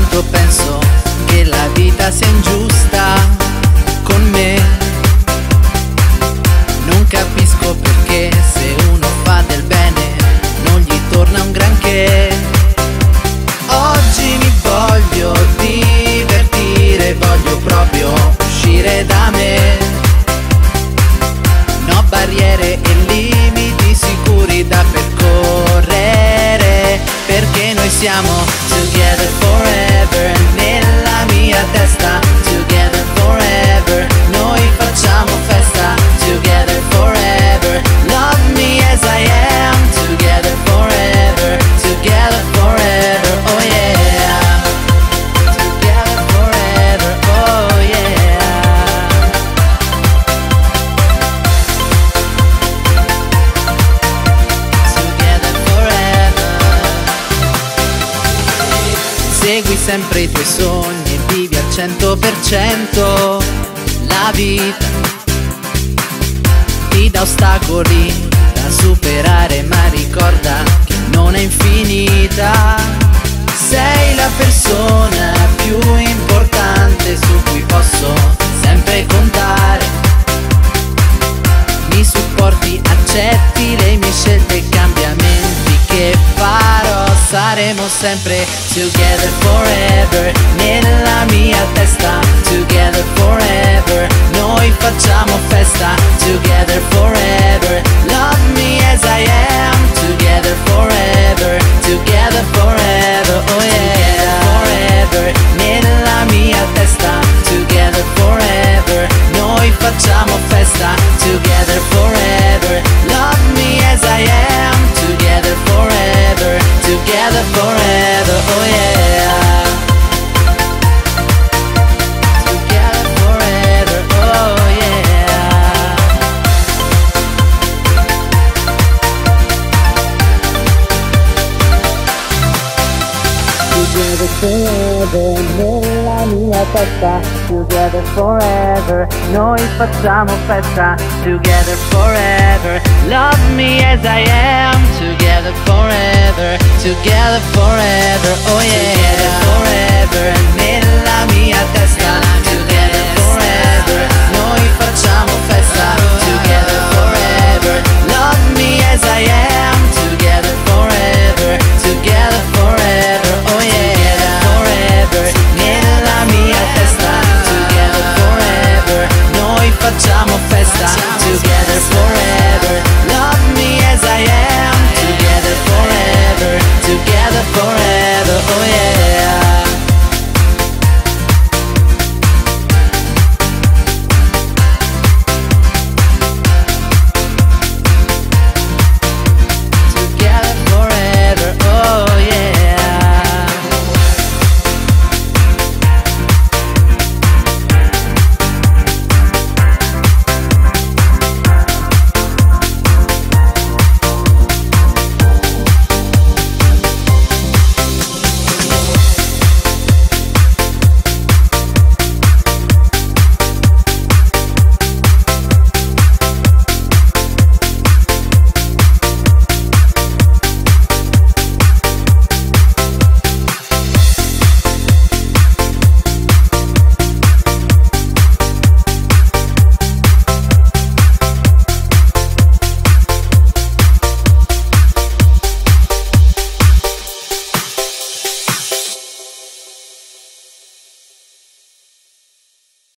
quanto penso che la vita sia ingiusta con me. Non capisco perché se uno fa del bene non gli torna un granché. Oggi mi voglio divertire, voglio proprio uscire da me. No barriere e limiti sicuri da percorrere, perché noi siamo together forever. Nella mia testa together forever, noi facciamo festa together forever. Love me as I am, together forever, together forever, oh yeah. Together forever, oh yeah. Together forever. Segui sempre i tuoi sogni e vivi al 100%. La vita ti dà ostacoli da superare, ma ricorda che non è infinita. Sei la persona più importante su cui posso sempre contare. Mi supporti, accetti le mie scelte e cambiamenti che farò. Saremo sempre together forever, nella mia testa together forever, noi facciamo festa together forever. Love me as I am, together forever, together forever, oh yeah. Forever, nella mia testa together forever, noi facciamo festa together forever. Love me as I am, together forever, together forever, oh yeah. Together forever, oh yeah. Together forever, nella mia testa together forever, noi facciamo festa together forever. Love me as I am, together forever, together forever, oh